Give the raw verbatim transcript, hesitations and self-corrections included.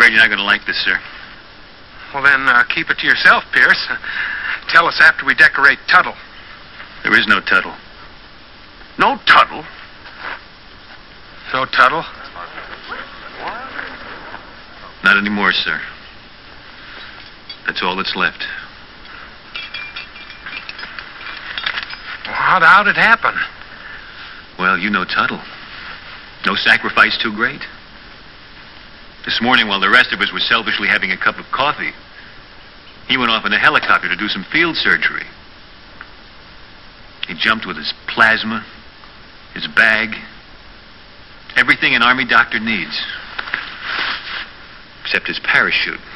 afraid you're not going to like this, sir. Well, then, uh, keep it to yourself, Pierce. Tell us after we decorate Tuttle. There is no Tuttle. No Tuttle? No Tuttle? Not anymore, sir. That's all that's left. Well, how'd, how'd it happen? Well, you know Tuttle. No sacrifice too great. This morning, while the rest of us were selfishly having a cup of coffee, he went off in a helicopter to do some field surgery. He jumped with his plasma, his bag, everything an Army doctor needs. Except his parachute.